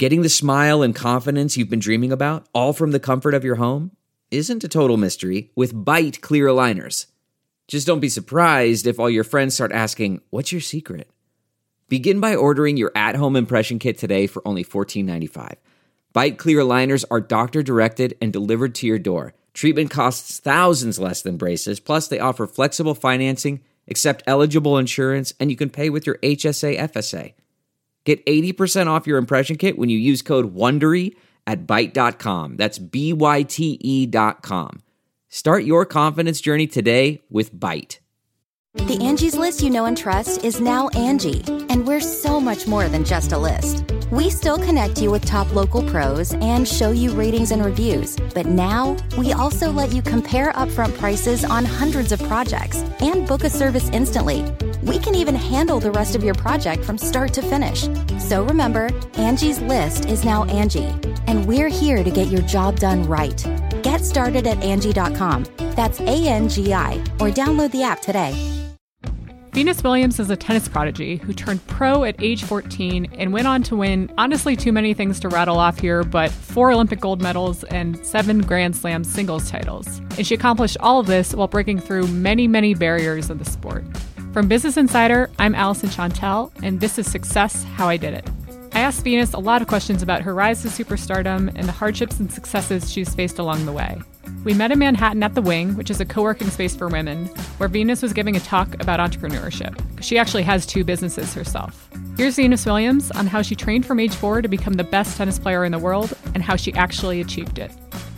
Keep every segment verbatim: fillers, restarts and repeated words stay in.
Getting the smile and confidence you've been dreaming about, all from the comfort of your home, isn't a total mystery with Byte clear aligners. Just don't be surprised if all your friends start asking, "What's your secret?" Begin by ordering your at-home impression kit today for only fourteen ninety-five. Byte clear aligners are doctor-directed and delivered to your door. Treatment costs thousands less than braces, plus they offer flexible financing, accept eligible insurance, and you can pay with your H S A F S A. Get eighty percent off your impression kit when you use code WONDERY at byte dot com. That's B Y T E dot com. Start your confidence journey today with Byte. The Angie's List you know and trust is now Angie, and we're so much more than just a list. We still connect you with top local pros and show you ratings and reviews, but now we also let you compare upfront prices on hundreds of projects and book a service instantly. We can even handle the rest of your project from start to finish. So remember, Angie's List is now Angie, and we're here to get your job done right. Get started at Angie dot com. That's A N G I, or download the app today. Venus Williams is a tennis prodigy who turned pro at age fourteen and went on to win, honestly, too many things to rattle off here, but four Olympic gold medals and seven Grand Slam singles titles. And she accomplished all of this while breaking through many, many barriers of the sport. From Business Insider, I'm Allison Chantel, and this is Success, How I Did It. I asked Venus a lot of questions about her rise to superstardom and the hardships and successes she's faced along the way. We met in Manhattan at The Wing, which is a co-working space for women, where Venus was giving a talk about entrepreneurship. She actually has two businesses herself. Here's Venus Williams on how she trained from age four to become the best tennis player in the world and how she actually achieved it.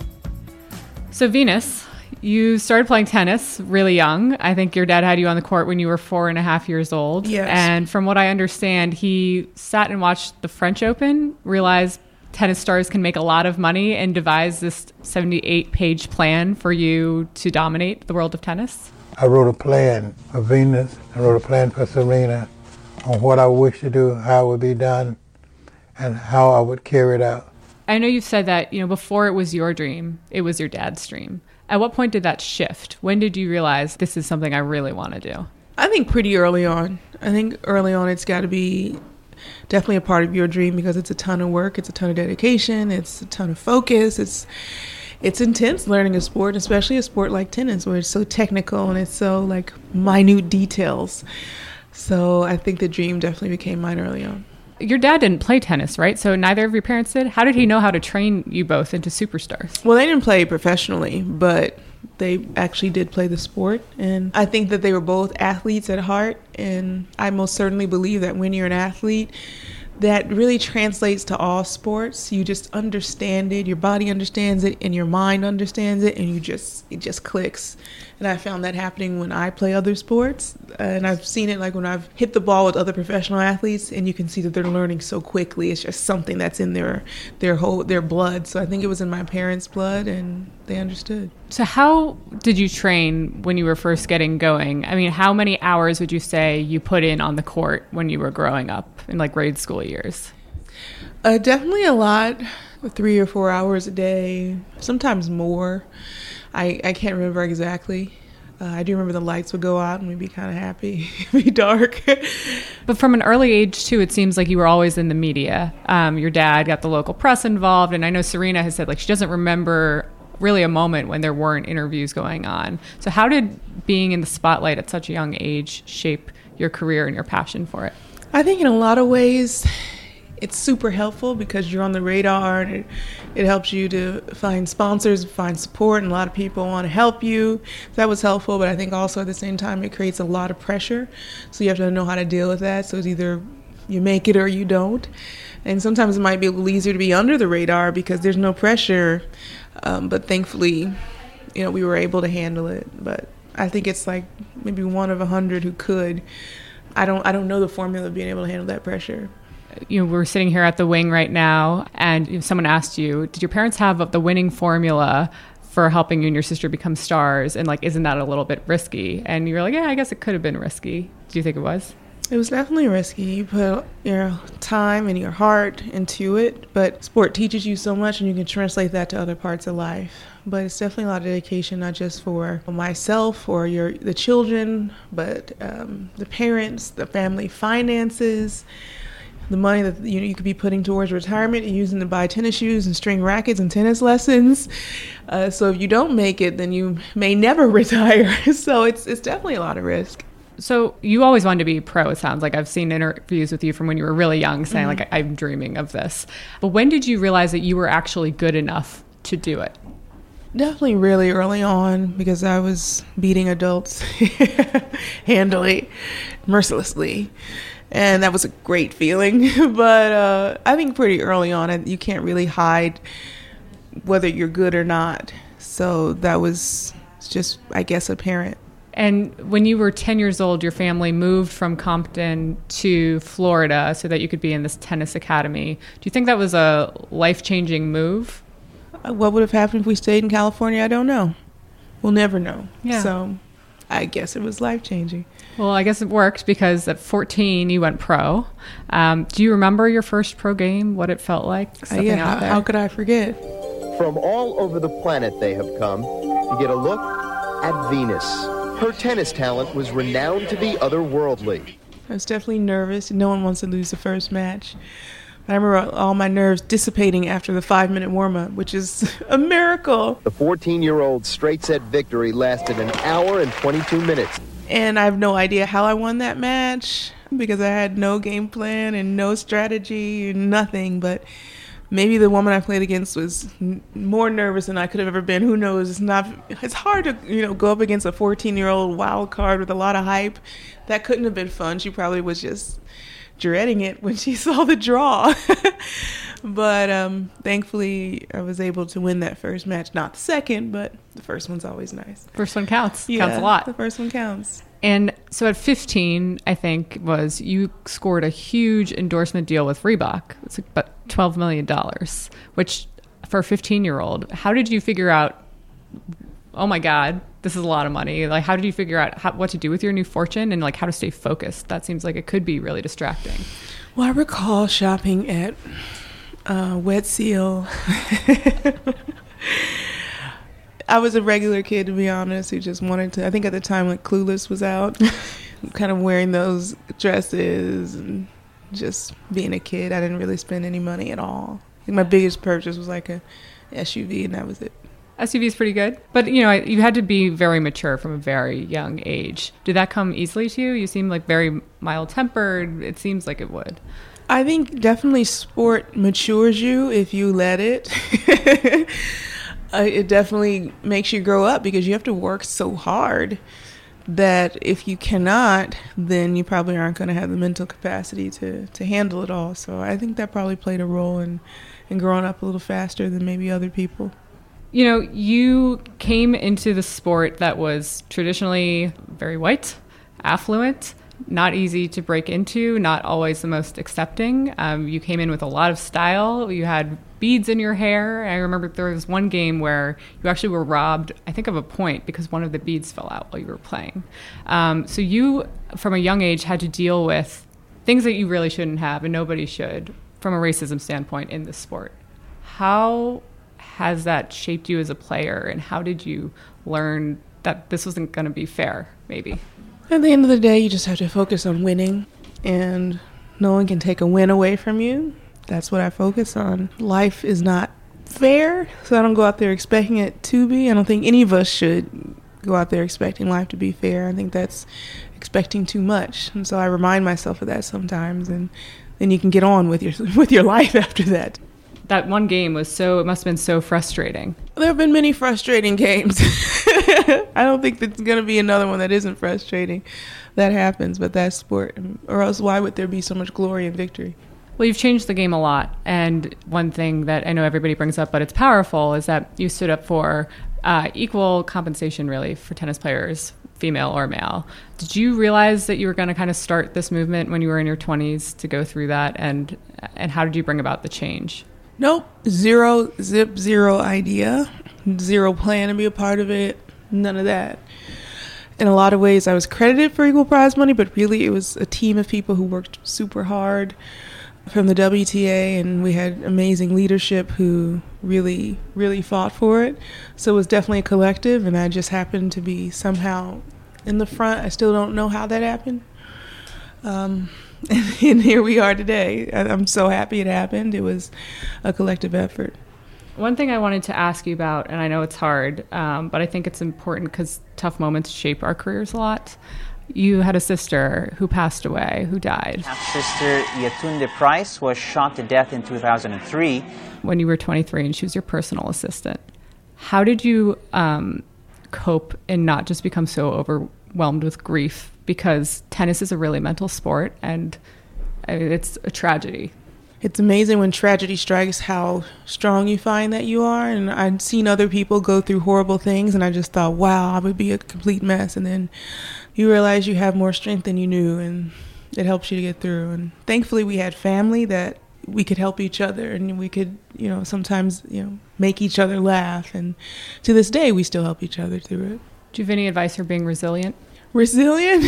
So Venus, you started playing tennis really young. I think your dad had you on the court when you were four and a half years old. Yes. And from what I understand, he sat and watched the French Open, realized tennis stars can make a lot of money, and devised this seventy-eight page plan for you to dominate the world of tennis. I wrote a plan for Venus. I wrote a plan for Serena on what I wish to do, how it would be done, and how I would carry it out. I know you've said that, you know, before it was your dream, it was your dad's dream. At what point did that shift? When did you realize this is something I really want to do? I think pretty early on. I think early on it's got to be definitely a part of your dream, because it's a ton of work, it's a ton of dedication, it's a ton of focus, it's it's intense learning a sport, especially a sport like tennis where it's so technical and it's so like minute details. So I think the dream definitely became mine early on. Your dad didn't play tennis, right? So neither of your parents did? How did he know how to train you both into superstars? Well, they didn't play professionally, but they actually did play the sport. And I think that they were both athletes at heart. And I most certainly believe that when you're an athlete, that really translates to all sports. You just understand it, your body understands it, and your mind understands it, and you just it just clicks. And I found that happening when I play other sports, and I've seen it like when I've hit the ball with other professional athletes, and you can see that they're learning so quickly. It's just something that's in their their whole their blood. So I think it was in my parents' blood, and they understood. So how did you train when you were first getting going? I mean, how many hours would you say you put in on the court when you were growing up in like grade school years? Uh, definitely a lot, three or four hours a day, sometimes more. I, I can't remember exactly. Uh, I do remember the lights would go out and we'd be kind of happy. It'd be dark. But from an early age, too, it seems like you were always in the media. Um, your dad got the local press involved. And I know Serena has said like she doesn't remember really a moment when there weren't interviews going on. So how did being in the spotlight at such a young age shape your career and your passion for it? I think in a lot of ways, it's super helpful because you're on the radar, and it, it helps you to find sponsors, find support, and a lot of people want to help you. That was helpful, but I think also at the same time it creates a lot of pressure. So you have to know how to deal with that. So it's either you make it or you don't. And sometimes it might be a little easier to be under the radar because there's no pressure. Um, but thankfully, you know, we were able to handle it. But I think it's like maybe one of a hundred who could. I don't I don't know the formula of being able to handle that pressure. You know, we're sitting here at the Wing right now, and if someone asked you, did your parents have the winning formula for helping you and your sister become stars? And like, isn't that a little bit risky? And you're like, yeah, I guess it could have been risky. Do you think it was? It was definitely risky. You put your time and your heart into it, but sport teaches you so much and you can translate that to other parts of life. But it's definitely a lot of dedication, not just for myself or your the children, but um, the parents, the family finances. the money that you know you could be putting towards retirement and using to buy tennis shoes and string rackets and tennis lessons. Uh, so if you don't make it, then you may never retire. So it's it's definitely a lot of risk. So you always wanted to be pro, it sounds like. I've seen interviews with you from when you were really young saying, Mm-hmm. like, I'm dreaming of this. But when did you realize that you were actually good enough to do it? Definitely really early on, because I was beating adults handily, mercilessly. And that was a great feeling. But uh, I think pretty early on, you can't really hide whether you're good or not. So that was just, I guess, apparent. And when you were ten years old, your family moved from Compton to Florida so that you could be in this tennis academy. Do you think that was a life-changing move? What would have happened if we stayed in California? I don't know. We'll never know. Yeah. So I guess it was life-changing. Well, I guess it worked because at fourteen, you went pro. Um, do you remember your first pro game, what it felt like Uh, stepping yeah, out how, there? how could I forget? From all over the planet they have come to get a look at Venus. Her tennis talent was renowned to be otherworldly. I was definitely nervous. No one wants to lose the first match. I remember all my nerves dissipating after the five-minute warm-up, which is a miracle. The fourteen-year-old straight-set victory lasted an hour and twenty-two minutes. And I have no idea how I won that match because I had no game plan and no strategy and nothing. But maybe the woman I played against was n- more nervous than I could have ever been. Who knows? It's not. It's hard to you know go up against a fourteen-year-old wild card with a lot of hype. That couldn't have been fun. She probably was just dreading it when she saw the draw. But um, thankfully, I was able to win that first match. Not the second, but the first one's always nice. First one counts. Yeah, Counts a lot. The first one counts. And so at fifteen, I think, was you scored a huge endorsement deal with Reebok. It's like about twelve million dollars, which for a fifteen-year-old, how did you figure out, oh my God, this is a lot of money? Like, how did you figure out how, what to do with your new fortune and like how to stay focused? That seems like it could be really distracting. Well, I recall shopping at uh, Wet Seal. I was a regular kid, to be honest, who just wanted to, I think at the time, like, Clueless was out, kind of wearing those dresses and just being a kid. I didn't really spend any money at all. I think my biggest purchase was like a S U V, and that was it. S U V is pretty good. But, you know, you had to be very mature from a very young age. Did that come easily to you? You seem like very mild-tempered. It seems like it would. I think definitely sport matures you if you let it. Uh, it definitely makes you grow up because you have to work so hard that if you cannot, then you probably aren't going to have the mental capacity to, to handle it all. So I think that probably played a role in, in growing up a little faster than maybe other people. You know, you came into the sport that was traditionally very white, affluent, not easy to break into, not always the most accepting. Um, you came in with a lot of style. You had beads in your hair. I remember there was one game where you actually were robbed, I think, of a point because one of the beads fell out while you were playing. Um, so you, from a young age, had to deal with things that you really shouldn't have, and nobody should, from a racism standpoint in this sport. How has that shaped you as a player, and how did you learn that this wasn't going to be fair, maybe? At the end of the day, you just have to focus on winning, and no one can take a win away from you. That's what I focus on. Life is not fair, so I don't go out there expecting it to be. I don't think any of us should go out there expecting life to be fair. I think that's expecting too much, and so I remind myself of that sometimes, and then you can get on with your with your life after that. That one game was so, it must have been so frustrating. There have been many frustrating games. I don't think there's going to be another one that isn't frustrating. That happens, but that's sport. Or else why would there be so much glory and victory? Well, you've changed the game a lot. And one thing that I know everybody brings up, but it's powerful, is that you stood up for uh, equal compensation, really, for tennis players, female or male. Did you realize that you were going to kind of start this movement when you were in your twenties to go through that? And and how did you bring about the change? Nope. Zero, zip, zero idea. Zero plan to be a part of it. None of that. In a lot of ways, I was credited for equal prize money, but really it was a team of people who worked super hard from the W T A, and we had amazing leadership who really, really fought for it. So it was definitely a collective, and I just happened to be somehow in the front. I still don't know how that happened. Um, and here we are today. I'm so happy it happened. It was a collective effort. One thing I wanted to ask you about, and I know it's hard, um, but I think it's important because tough moments shape our careers a lot. You had a sister who passed away, who died. Half-sister Yetunde Price was shot to death in two thousand three. When you were twenty-three and she was your personal assistant. How did you um, cope and not just become so overwhelmed with grief? Because tennis is a really mental sport, and it's a tragedy. It's amazing when tragedy strikes how strong you find that you are. And I'd seen other people go through horrible things, and I just thought, wow, I would be a complete mess. And then you realize you have more strength than you knew, and it helps you to get through. And thankfully, we had family that we could help each other, and we could, you know, sometimes, you know, make each other laugh. And to this day, we still help each other through it. Do you have any advice for being resilient? Resilient?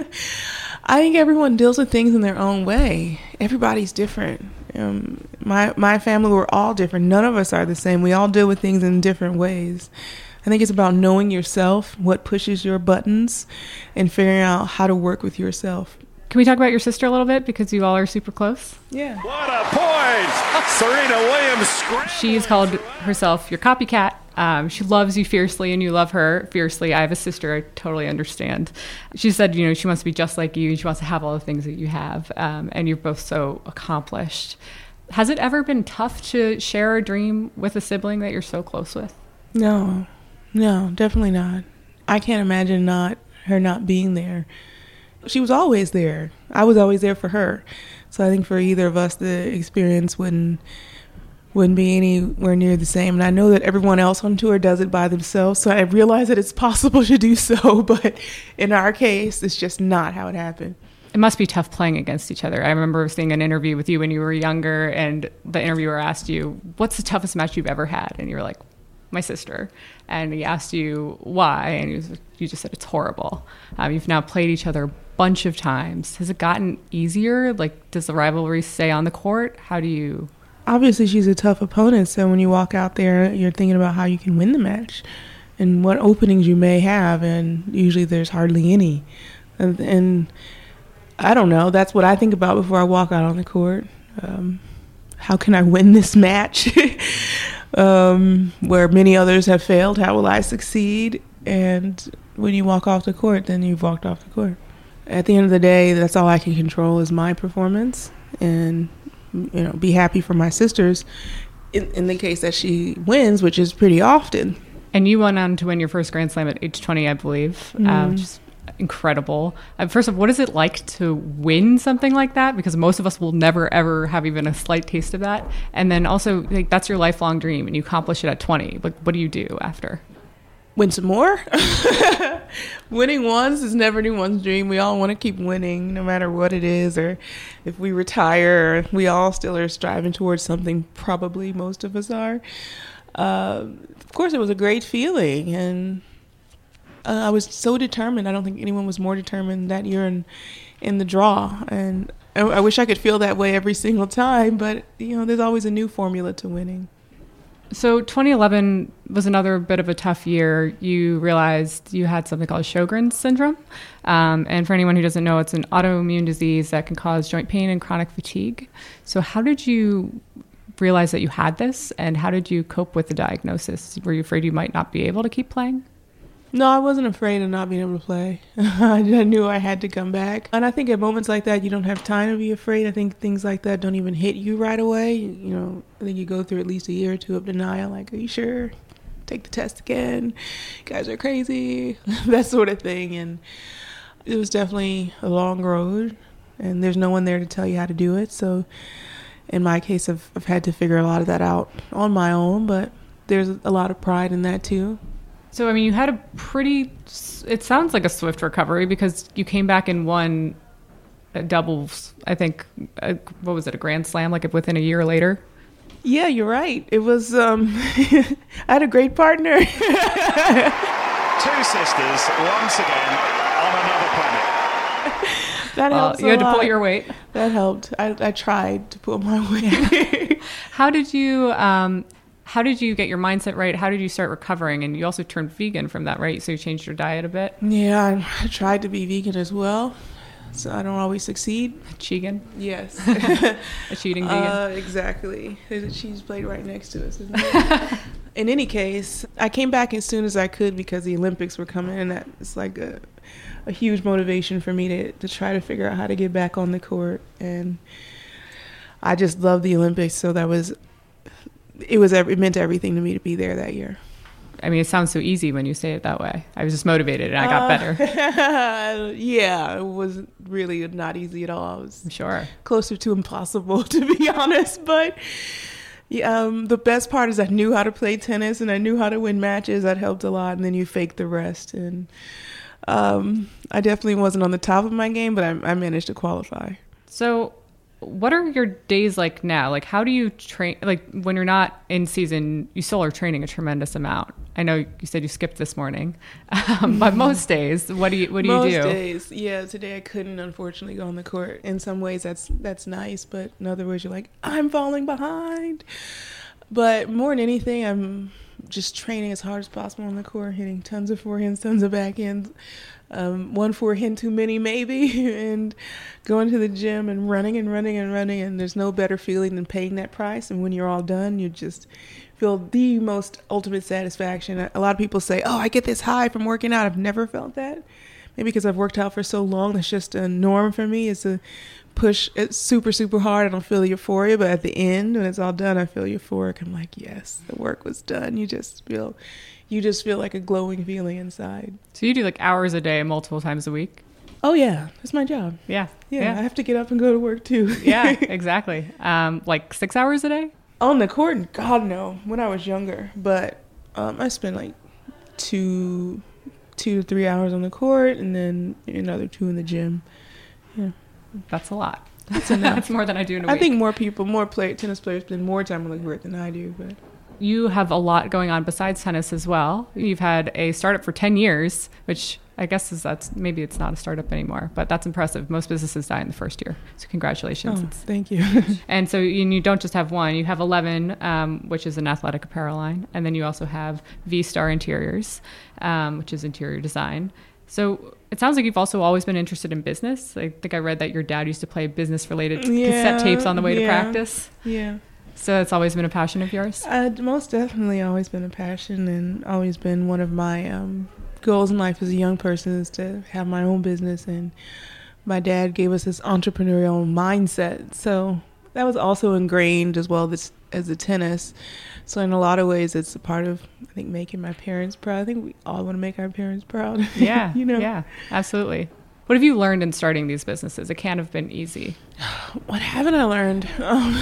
I think everyone deals with things in their own way. Everybody's different. Um, my my family, we're all different. None of us are the same. We all deal with things in different ways. I think it's about knowing yourself, what pushes your buttons, and figuring out how to work with yourself. Can we talk about your sister a little bit, because you all are super close? Yeah. What a point! Serena Williams. She's called herself your copycat. Um, she loves you fiercely, and you love her fiercely. I have a sister. I totally understand. She said, you know, she wants to be just like you, and she wants to have all the things that you have. Um, and you're both so accomplished. Has it ever been tough to share a dream with a sibling that you're so close with? No, no, definitely not. I can't imagine not her not being there. She was always there. I was always there for her. So I think for either of us, the experience wouldn't wouldn't be anywhere near the same. And I know that everyone else on tour does it by themselves, so I realize that it's possible to do so, but in our case, it's just not how it happened. It must be tough playing against each other. I remember seeing an interview with you when you were younger, and the interviewer asked you, what's the toughest match you've ever had? And you were like, my sister. And he asked you why, and you, was, you just said it's horrible. Um, you've now played each other a bunch of times. Has it gotten easier? Like, does the rivalry stay on the court? How do you... Obviously, she's a tough opponent, so when you walk out there, you're thinking about how you can win the match and what openings you may have, and usually there's hardly any. And, and I don't know, that's what I think about before I walk out on the court. Um, how can I win this match? um, where many others have failed, how will I succeed? And when you walk off the court, then you've walked off the court. At the end of the day, that's all I can control is my performance, and you know, be happy for my sisters in, in the case that she wins, which is pretty often. And you went on to win your first Grand Slam at age twenty, I believe, mm. uh, which is incredible. Uh, first of all, what is it like to win something like that? Because most of us will never, ever have even a slight taste of that. And then also, like, that's your lifelong dream, and you accomplish it at twenty. Like, what do you do after? Win some more? Winning once is never anyone's dream. We all want to keep winning, no matter what it is, or if we retire, we all still are striving towards something, probably most of us are. Uh, of course, it was a great feeling, and uh, I was so determined. I don't think anyone was more determined that year in, in the draw, and I, I wish I could feel that way every single time, but you know, there's always a new formula to winning. So twenty eleven was another bit of a tough year. You realized you had something called Sjogren's syndrome. Um, and for anyone who doesn't know, it's an autoimmune disease that can cause joint pain and chronic fatigue. So how did you realize that you had this, and how did you cope with the diagnosis? Were you afraid you might not be able to keep playing? No, I wasn't afraid of not being able to play. I knew I had to come back. And I think at moments like that, you don't have time to be afraid. I think things like that don't even hit you right away. You know, I think you go through at least a year or two of denial, like, are you sure? Take the test again. You guys are crazy. That sort of thing. And it was definitely a long road, and there's no one there to tell you how to do it. So in my case, I've, I've had to figure a lot of that out on my own, but there's a lot of pride in that too. So, I mean, you had a pretty, it sounds like a swift recovery, because you came back and won a doubles, I think, a, what was it, a Grand Slam, like within a year later? Yeah, you're right. It was, um, I had a great partner. Two sisters, once again, on another planet. That well, helped. You had a to pull lot. your weight. That helped. I, I tried to pull my weight. How did you, um, How did you get your mindset right? How did you start recovering? And you also turned vegan from that, right? So you changed your diet a bit? Yeah, I tried to be vegan as well. so I don't always succeed. Cheegan? Yes. A cheating vegan? Uh, exactly. There's a cheese plate right next to us, isn't it? In any case, I came back as soon as I could because the Olympics were coming, and that's like a, a huge motivation for me to, to try to figure out how to get back on the court. And I just love the Olympics, so that was, it was, it meant everything to me to be there that year. I mean, it sounds so easy when you say it that way. I was just motivated and I got uh, better. Yeah, it was really not easy at all. It was I'm sure. Closer to impossible, to be honest. But yeah, um, the best part is I knew how to play tennis and I knew how to win matches. That helped a lot. And then you fake the rest. And um, I definitely wasn't on the top of my game, but I, I managed to qualify. So what are your days like now? Like, how do you train? Like, when you're not in season, you still are training a tremendous amount. I know you said you skipped this morning, um, but most days, what do you what do most you do? Most days, yeah. Today I couldn't, unfortunately, go on the court. In some ways, that's that's nice, but in other ways, you're like, I'm falling behind. But more than anything, I'm just training as hard as possible on the court, hitting tons of forehands, tons of backhands. Um, one forehand too many, maybe, and going to the gym and running and running and running. And there's no better feeling than paying that price. And when you're all done, you just feel the most ultimate satisfaction. A lot of people say, oh, I get this high from working out. I've never felt that. Maybe because I've worked out for so long, that's just a norm for me. It's a push. It's super, super hard. I don't feel euphoria, but at the end, when it's all done, I feel euphoric. I'm like, yes, the work was done. You just feel... You just feel like a glowing feeling inside. So you do like hours a day, multiple times a week? Oh, yeah. That's my job. Yeah. Yeah. yeah. I have to get up and go to work, too. Yeah, exactly. Um, like six hours a day? On the court? God, no. When I was younger. But um, I spent like two, two to three hours on the court and then another two in the gym. Yeah. That's a lot. That's enough. That's more than I do in a I week. I think more people, more play, tennis players spend more time on the court than I do, but... You have a lot going on besides tennis as well. You've had a startup for ten years, which I guess is that's maybe it's not a startup anymore, but that's impressive. Most businesses die in the first year. So congratulations. Oh, thank you. And so you, you don't just have one, you have eleven, um, which is an athletic apparel line. And then you also have V-Star Interiors, um, which is interior design. So it sounds like you've also always been interested in business. I think I read that your dad used to play business-related yeah, cassette tapes on the way yeah, to practice. Yeah. So it's always been a passion of yours? Uh, most definitely always been a passion and always been one of my um, goals in life as a young person is to have my own business. And my dad gave us this entrepreneurial mindset. So that was also ingrained as well as, as the tennis. So in a lot of ways, it's a part of, I think, making my parents proud. I think we all want to make our parents proud. Yeah, you know? Yeah, absolutely. What have you learned in starting these businesses? It can't have been easy. What haven't I learned? Um,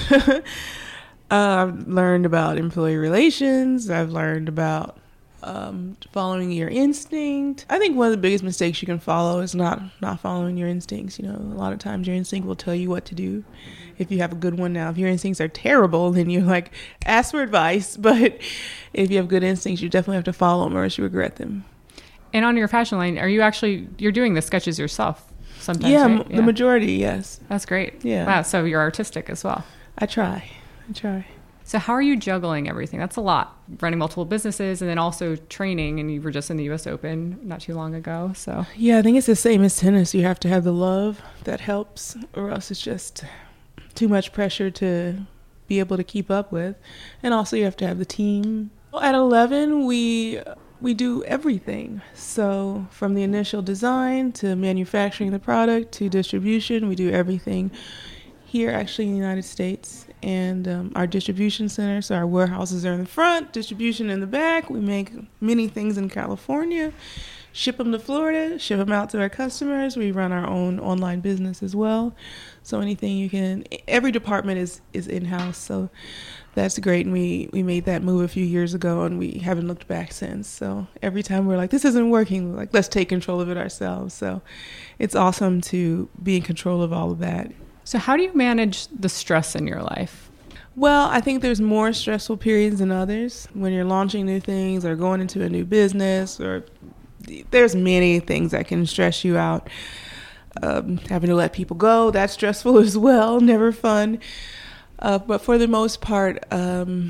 Uh, I've learned about employee relations. I've learned about um, following your instinct. I think one of the biggest mistakes you can follow is not, not following your instincts. You know, a lot of times your instinct will tell you what to do if you have a good one. Now, if your instincts are terrible, then you like ask for advice. But if you have good instincts, you definitely have to follow them or else you regret them. And on your fashion line, are you actually, you're doing the sketches yourself sometimes, yeah, right? m- the majority, yes. That's great. Yeah. Wow, so you're artistic as well. I try. I try. So how are you juggling everything? That's a lot. Running multiple businesses and then also training. And you were just in the U S Open not too long ago. So yeah, I think it's the same as tennis. You have to have the love that helps, or else it's just too much pressure to be able to keep up with. And also you have to have the team. Well, at eleven, we we do everything. So from the initial design to manufacturing the product to distribution, we do everything here actually in the United States. And um, our distribution center, so our warehouses are in the front, distribution in the back. We make many things in California, ship them to Florida, ship them out to our customers. We run our own online business as well. So anything you can, every department is, is in-house. So that's great. And we, we made that move a few years ago and we haven't looked back since. So every time we're like, this isn't working, we're like, let's take control of it ourselves. So it's awesome to be in control of all of that. So how do you manage the stress in your life? Well, I think there's more stressful periods than others. When you're launching new things or going into a new business, or there's many things that can stress you out. Um, having to let people go, that's stressful as well, never fun. Uh, but for the most part, um,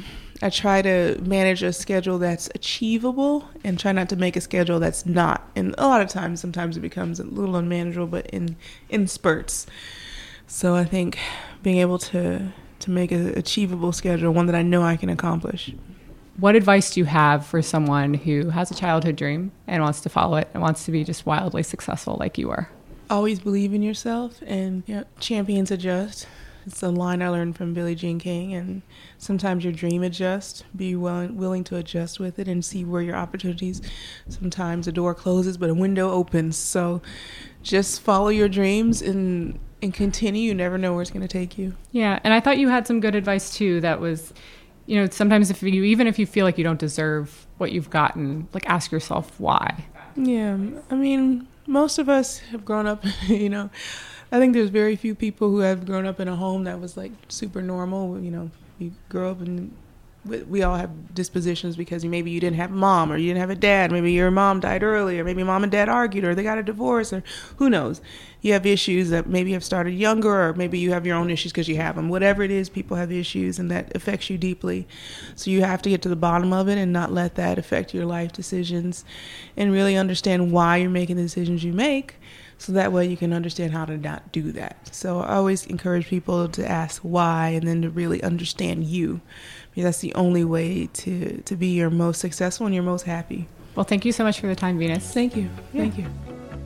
I try to manage a schedule that's achievable and try not to make a schedule that's not. And a lot of times, sometimes it becomes a little unmanageable, but in, in spurts. So I think being able to, to make an achievable schedule, one that I know I can accomplish. What advice do you have for someone who has a childhood dream and wants to follow it and wants to be just wildly successful like you are? Always believe in yourself, and you know, champions adjust. It's a line I learned from Billie Jean King, and sometimes your dream adjusts. Be willing, willing to adjust with it and see where your opportunities. Sometimes a door closes, but a window opens. So just follow your dreams and and continue. You never know where it's going to take you. Yeah, and I thought you had some good advice too. That was, you know, sometimes if you even if you feel like you don't deserve what you've gotten, like ask yourself why. Yeah, I mean, most of us have grown up, you know. I think there's very few people who have grown up in a home that was like super normal. You know, you grow up and we all have dispositions because maybe you didn't have a mom or you didn't have a dad. Maybe your mom died early, or maybe mom and dad argued, or they got a divorce, or who knows. You have issues that maybe have started younger, or maybe you have your own issues because you have them. Whatever it is, people have issues, and that affects you deeply. So you have to get to the bottom of it and not let that affect your life decisions, and really understand why you're making the decisions you make. So that way you can understand how to not do that. So I always encourage people to ask why, and then to really understand you. Because that's the only way to, to be your most successful and your most happy. Well, thank you so much for the time, Venus. Thank you. Yeah. Thank you.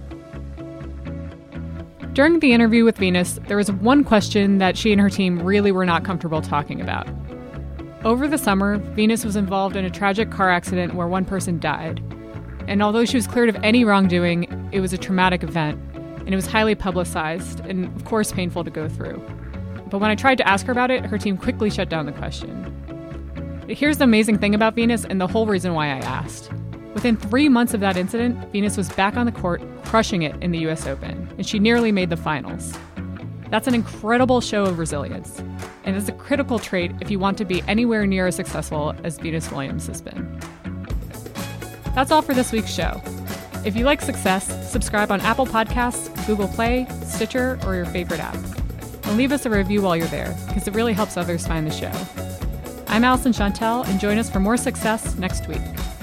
During the interview with Venus, there was one question that she and her team really were not comfortable talking about. Over the summer, Venus was involved in a tragic car accident where one person died. And although she was cleared of any wrongdoing, it was a traumatic event, and it was highly publicized and, of course, painful to go through. But when I tried to ask her about it, her team quickly shut down the question. Here's the amazing thing about Venus and the whole reason why I asked. Within three months of that incident, Venus was back on the court, crushing it in the U S Open, and she nearly made the finals. That's an incredible show of resilience, and it's a critical trait if you want to be anywhere near as successful as Venus Williams has been. That's all for this week's show. If you like success, subscribe on Apple Podcasts, Google Play, Stitcher, or your favorite app. And leave us a review while you're there, because it really helps others find the show. I'm Allison Chantel, and join us for more success next week.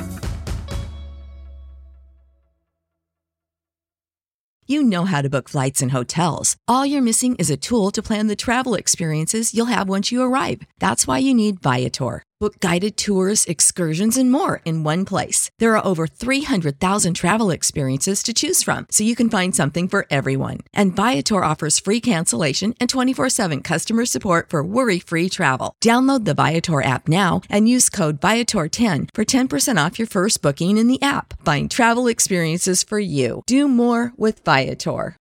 You know how to book flights and hotels. All you're missing is a tool to plan the travel experiences you'll have once you arrive. That's why you need Viator. Book guided tours, excursions, and more in one place. There are over three hundred thousand travel experiences to choose from, so you can find something for everyone. And Viator offers free cancellation and twenty-four seven customer support for worry-free travel. Download the Viator app now and use code Viator ten for ten percent off your first booking in the app. Find travel experiences for you. Do more with Viator.